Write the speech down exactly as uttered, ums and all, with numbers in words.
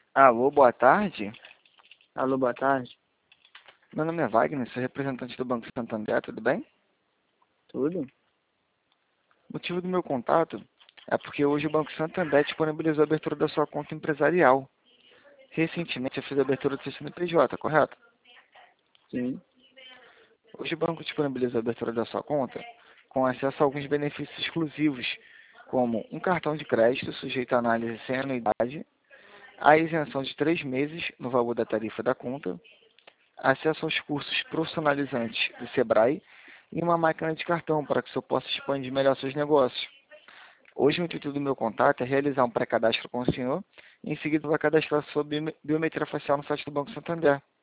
Alô, boa tarde. Alô, boa tarde. Meu nome é Wagner, sou representante do Banco Santander, tudo bem? Tudo? O motivo do meu contato é porque hoje o Banco Santander disponibilizou a abertura da sua conta empresarial. Recentemente eu fiz a abertura do seu C N P J, correto? Sim. Hoje o banco disponibiliza a abertura da sua conta com acesso a alguns benefícios exclusivos, como um cartão de crédito sujeito à análise sem anuidade, a isenção de três meses no valor da tarifa da conta, acesso aos cursos profissionalizantes do Sebrae e uma máquina de cartão para que o senhor possa expandir melhor seus negócios. Hoje o intuito do meu contato é realizar um pré-cadastro com o senhor e em seguida vai cadastrar sua biometria facial no site do Banco Santander.